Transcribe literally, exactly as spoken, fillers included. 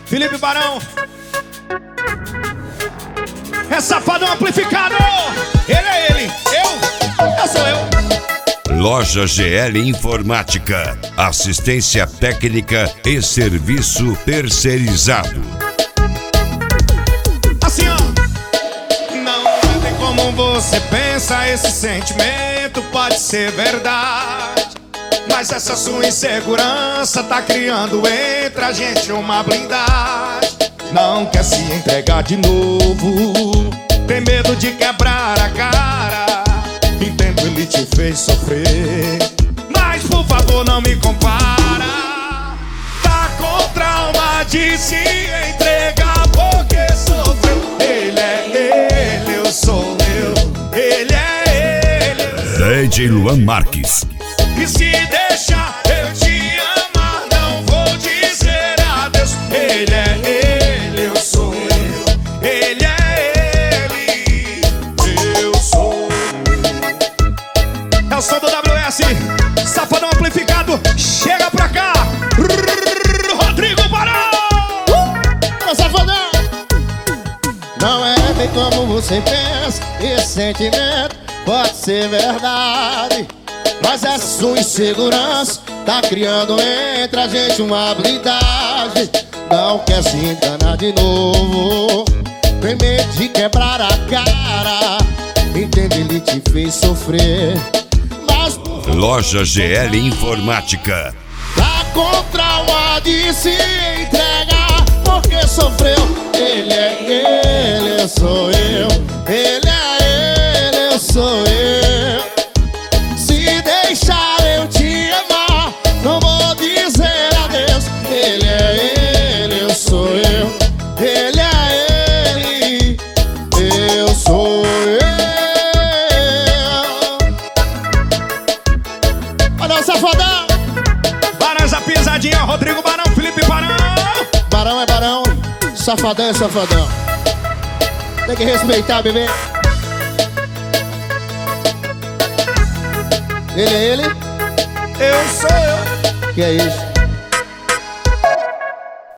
Felipe Barão. É Safadão amplificado. Ele é ele, eu, eu sou eu. Loja G L Informática, assistência técnica e serviço terceirizado. Assim ó. Não é bem como você pensa, esse sentimento pode ser verdade, mas essa sua insegurança tá criando entre a gente uma blindagem. Não quer se entregar de novo, tem medo de quebrar a cara. Entendo, ele te fez sofrer, mas por favor não me compara. Tá com trauma de se entregar porque sofreu. Ele é ele, eu sou eu. Ele é ele, eu sou D J Luan Marques. E se deixar eu te amar, não vou dizer adeus. Ele é ele, eu sou eu. Ele é ele, eu sou eu. É o som do W S, Safadão amplificado. Chega pra cá, Rodrigo Barão. uh! Safadão. Não é bem como você pensa, esse sentimento pode ser verdade, mas essa sua insegurança tá criando entre a gente uma blindagem. Não quer se enganar de novo, tem medo de quebrar a cara. Entende, ele te fez sofrer, mas Loja G L Informática. tá com trauma de se entregar porque sofreu. Ele é ele, eu sou eu. Ele é ele, eu sou eu. Se deixar eu te amar, não vou dizer adeus. Ele é ele, eu sou eu. Ele é ele, eu sou eu. Olha o Safadão. Barão, essa pisadinha, Rodrigo Barão, Felipe Barão. Barão é barão, Safadão é safadão. Tem que respeitar, bebê. Ele é ele, Eu sou eu. que é isso?